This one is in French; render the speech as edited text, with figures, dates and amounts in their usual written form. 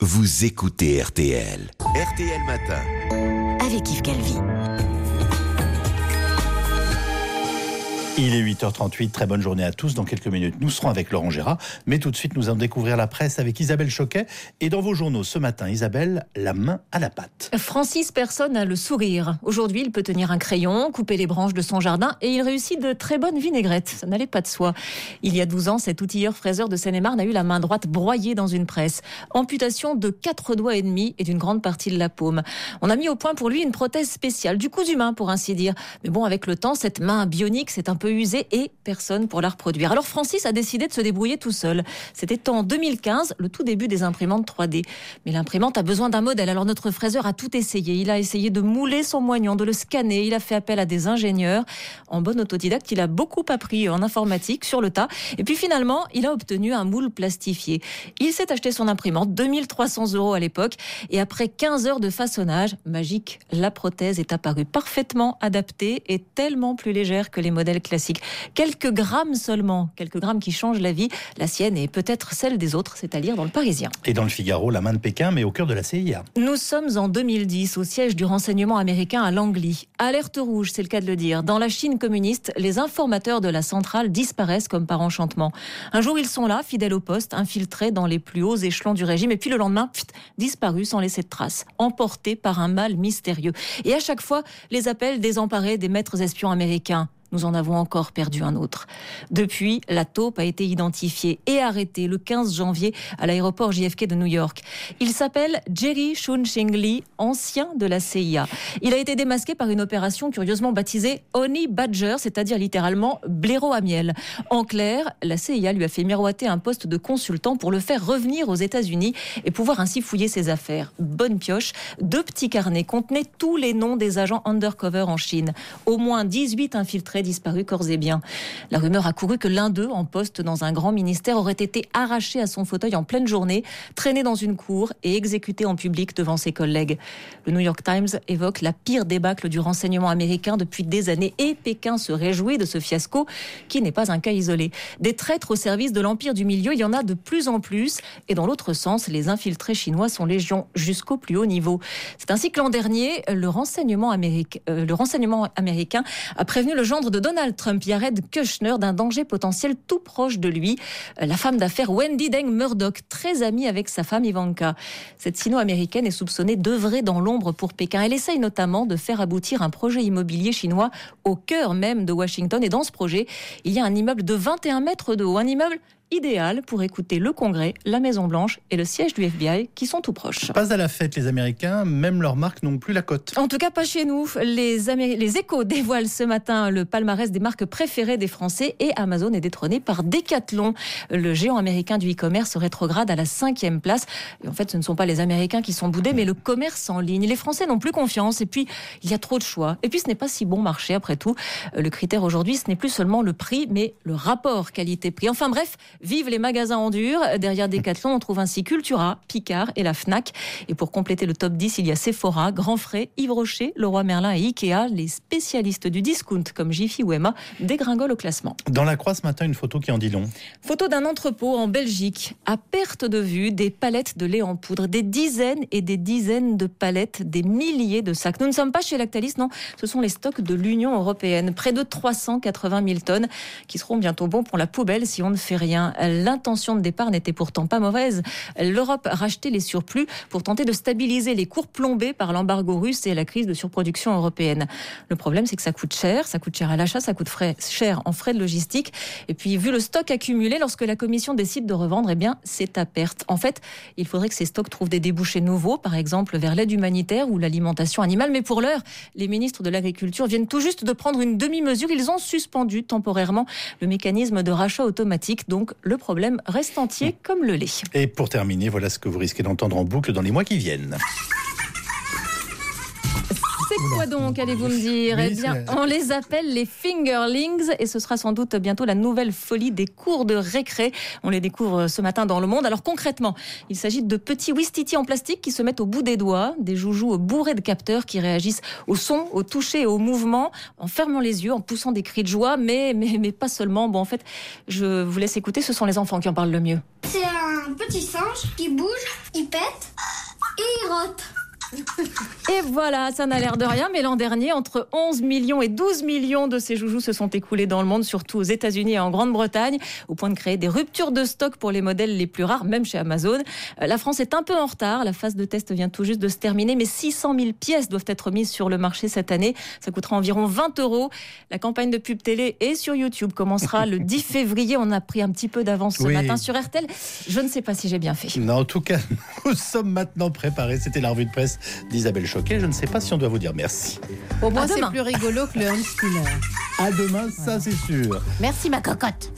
vous écoutez RTL. RTL Matin. Avec Yves Calvi. Il est 8h38, très bonne journée à tous. Dans quelques minutes, nous serons avec Laurent Gérard. Mais tout de suite, nous allons découvrir la presse avec Isabelle Choquet. Et dans vos journaux ce matin, Isabelle, la main à la pâte. Francis Persson a le sourire. Aujourd'hui, il peut tenir un crayon, couper les branches de son jardin et il réussit de très bonnes vinaigrettes. Ça n'allait pas de soi. Il y a 12 ans, cet outilleur-fraiseur de Seine-et-Marne a eu la main droite broyée dans une presse. Amputation de 4 doigts et demi et d'une grande partie de la paume. On a mis au point pour lui une prothèse spéciale, du cousu main pour ainsi dire. Mais bon, avec le temps, cette main bionique s'est un peu usée et personne pour la reproduire. Alors Francis a décidé de se débrouiller tout seul. C'était en 2015, le tout début des imprimantes 3D. Mais l'imprimante a besoin d'un modèle, alors notre fraiseur a tout essayé. Il a essayé de mouler son moignon, de le scanner, il a fait appel à des ingénieurs. En bon autodidacte, il a beaucoup appris en informatique sur le tas. Et puis finalement, il a obtenu un moule plastifié. Il s'est acheté son imprimante, 2300 € à l'époque. Et après 15 heures de façonnage, magique, la prothèse est apparue parfaitement adaptée et tellement plus légère que les modèles classiques. Quelques grammes seulement, quelques grammes qui changent la vie. La sienne et peut-être celle des autres, c'est à lire dans le Parisien. Et dans le Figaro, la main de Pékin, mais au cœur de la CIA. Nous sommes en 2010, au siège du renseignement américain à Langley. Alerte rouge, c'est le cas de le dire. Dans la Chine communiste, les informateurs de la centrale disparaissent comme par enchantement. Un jour, ils sont là, fidèles au poste, infiltrés dans les plus hauts échelons du régime. Et puis le lendemain, disparus sans laisser de traces, emportés par un mal mystérieux. Et à chaque fois, les appels désemparés des maîtres espions américains. Nous en avons encore perdu un autre. Depuis, la taupe a été identifiée et arrêtée le 15 janvier à l'aéroport JFK de New York. Il s'appelle Jerry Chun-Ching Lee, ancien de la CIA. Il a été démasqué par une opération curieusement baptisée Honey Badger, c'est-à-dire littéralement blaireau à miel. En clair, la CIA lui a fait miroiter un poste de consultant pour le faire revenir aux États-Unis et pouvoir ainsi fouiller ses affaires. Bonne pioche, 2 petits carnets contenaient tous les noms des agents undercover en Chine. Au moins 18 infiltrés disparu corps et biens. La rumeur a couru que l'un d'eux, en poste dans un grand ministère, aurait été arraché à son fauteuil en pleine journée, traîné dans une cour et exécuté en public devant ses collègues. Le New York Times évoque la pire débâcle du renseignement américain depuis des années et Pékin se réjouit de ce fiasco qui n'est pas un cas isolé. Des traîtres au service de l'empire du milieu, il y en a de plus en plus et dans l'autre sens, les infiltrés chinois sont légion jusqu'au plus haut niveau. C'est ainsi que l'an dernier, le renseignement américain a prévenu le gendre de Donald Trump, Jared Kushner, d'un danger potentiel tout proche de lui. La femme d'affaires Wendy Deng Murdoch, très amie avec sa femme Ivanka. Cette sino-américaine est soupçonnée d'œuvrer dans l'ombre pour Pékin. Elle essaye notamment de faire aboutir un projet immobilier chinois au cœur même de Washington. Et dans ce projet, il y a un immeuble de 21 mètres de haut, un immeuble idéal pour écouter le Congrès, la Maison-Blanche et le siège du FBI qui sont tout proches. Pas à la fête, les Américains, même leurs marques n'ont plus la cote. En tout cas, pas chez nous. Les Échos dévoilent ce matin le palmarès des marques préférées des Français et Amazon est détrôné par Decathlon. Le géant américain du e-commerce se rétrograde à la 5e place. Et en fait, ce ne sont pas les Américains qui sont boudés, mais le commerce en ligne. Les Français n'ont plus confiance et puis il y a trop de choix. Et puis ce n'est pas si bon marché après tout. Le critère aujourd'hui, ce n'est plus seulement le prix, mais le rapport qualité-prix. Enfin bref, vive les magasins en dur. Derrière Decathlon, on trouve ainsi Cultura, Picard et la Fnac. Et pour compléter le top 10, il y a Sephora, Grand Frais, Yves Rocher, Leroy Merlin et Ikea. Les spécialistes du discount comme Jiffy ou Emma dégringolent au classement. Dans la Croix ce matin, une photo qui en dit long. Photo d'un entrepôt en Belgique. À perte de vue, des palettes de lait en poudre. Des dizaines et des dizaines de palettes, des milliers de sacs. Nous ne sommes pas chez Lactalis, non. Ce sont les stocks de l'Union européenne. Près de 380 000 tonnes qui seront bientôt bons pour la poubelle si on ne fait rien. L'intention de départ n'était pourtant pas mauvaise. L'Europe rachetait les surplus pour tenter de stabiliser les cours plombés par l'embargo russe et la crise de surproduction européenne. Le problème, c'est que ça coûte cher à l'achat, ça coûte cher en frais de logistique. Et puis, vu le stock accumulé, lorsque la Commission décide de revendre, eh bien, c'est à perte. En fait, il faudrait que ces stocks trouvent des débouchés nouveaux, par exemple vers l'aide humanitaire ou l'alimentation animale. Mais pour l'heure, les ministres de l'Agriculture viennent tout juste de prendre une demi-mesure. Ils ont suspendu temporairement le mécanisme de rachat automatique. Donc, le problème reste entier comme le lait. Et pour terminer, voilà ce que vous risquez d'entendre en boucle dans les mois qui viennent. C'est quoi donc, allez-vous me dire ? Eh bien, on les appelle les fingerlings et ce sera sans doute bientôt la nouvelle folie des cours de récré. On les découvre ce matin dans Le Monde. Alors concrètement, il s'agit de petits ouistiti en plastique qui se mettent au bout des doigts, des joujoux bourrés de capteurs qui réagissent au son, au toucher et au mouvement, en fermant les yeux, en poussant des cris de joie, mais pas seulement. Bon, en fait, je vous laisse écouter, ce sont les enfants qui en parlent le mieux. C'est un petit singe qui bouge, il pète. carottes. Et voilà, ça n'a l'air de rien, mais l'an dernier, entre 11 millions et 12 millions de ces joujoux se sont écoulés dans le monde, surtout aux États-Unis et en Grande-Bretagne, au point de créer des ruptures de stock pour les modèles les plus rares, même chez Amazon. La France est un peu en retard, la phase de test vient tout juste de se terminer, mais 600 000 pièces doivent être mises sur le marché cette année. Ça coûtera environ 20 €. La campagne de pub télé et sur YouTube commencera le 10 février. On a pris un petit peu d'avance ce matin sur RTL. Je ne sais pas si j'ai bien fait. Non, en tout cas, nous sommes maintenant préparés. C'était la revue de presse d'Isabelle Choquet. Je ne sais pas si on doit vous dire merci. Au moins, c'est plus rigolo que le Hans Spinner. À demain, ça c'est sûr. Merci ma cocotte.